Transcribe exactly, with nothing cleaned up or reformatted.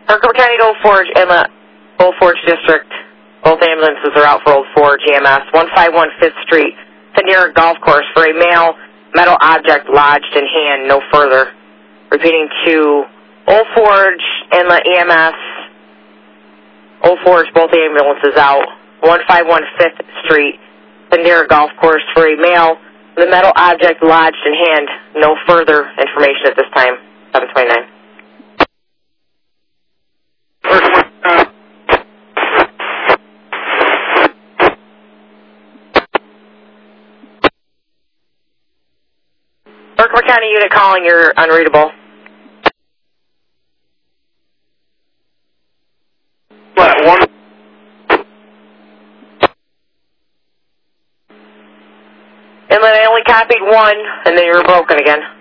Herkimer County to Old Forge, Inlet, Old Forge District. Both ambulances are out for Old Forge, E M S, one five one Fifth Street, to near a golf course for a male metal object lodged in hand, no further. Repeating to Old Forge, Inlet, E M S, Old Forge, both ambulances out, one five one Fifth Street, to near a golf course for a male with a metal object lodged in hand, no further information at this time, seven twenty-nine. Herkimer County unit calling, you're unreadable. Flat one. Inlet, I only copied one, and then you were broken again.